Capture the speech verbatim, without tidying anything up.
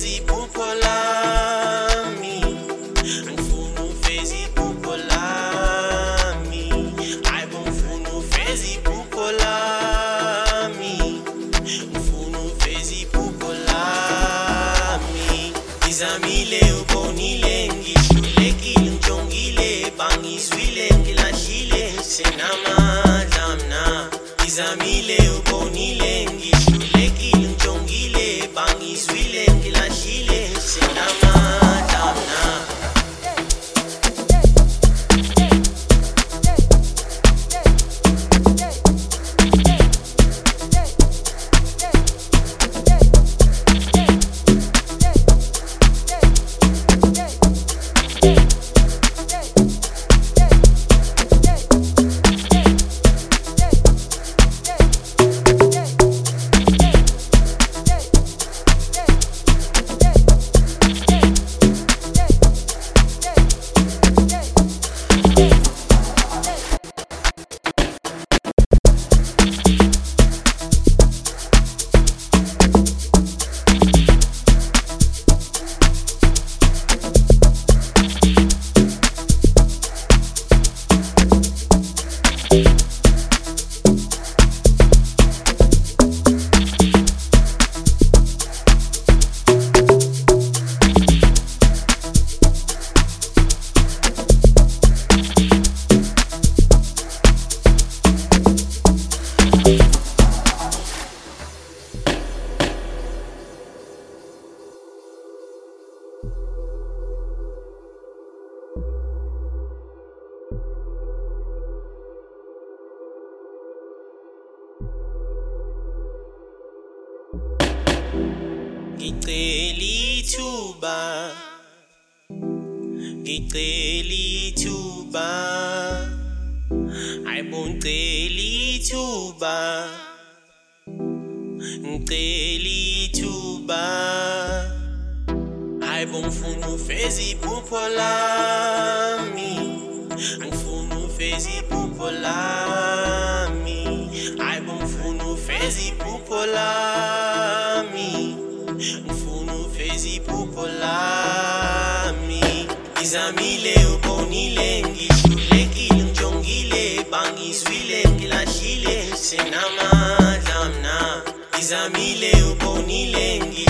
ufeze iphupho lami, ngifuna ufeze iphupho lami, hayibo ngifuna ufeze iphupho lami, ngifuna ufeze iphupho lami. Ngizamile ubonile ngihlulekile ngijongile bangizwile ngilahlile senamandla mna. Ngizamile ubonile ngihlulekile ngijongile bangizwile ngilahlile senamandla mna. Ngicela ithuba, ngicela ithuba, hayibo ngicela ithuba, ngicela ithuba, hayibo ngifuna ufeze iphupho lami, ngifuna ufeze iphupho lami, hayibo ngifuna ufeze iphupho lami, ngifuna ufeze iphupho lami. Ngizamile ubonile ngihlulekile ngijongile bangizwile ngilahlile senamandla mna. Ngizamile ubonile ngihlulekile